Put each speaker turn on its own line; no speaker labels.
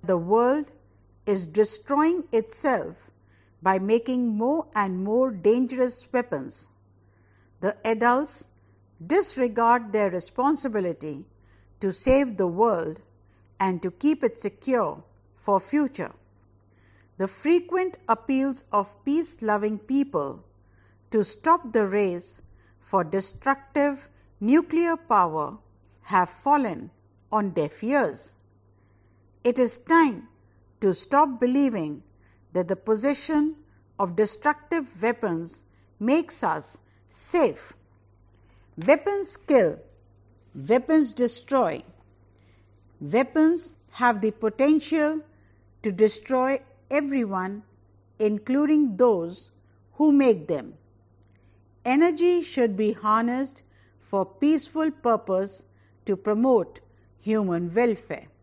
The world is destroying itself by making more and more dangerous weapons. The adults disregard their responsibility to save the world and to keep it secure for future. The frequent appeals of peace-loving people to stop the race for destructive nuclear power have fallen on deaf ears. It is time to stop believing that the possession of destructive weapons makes us safe. Weapons kill, weapons destroy. Weapons have the potential to destroy everyone, including those who make them. Energy should be harnessed for peaceful purpose to promote human welfare.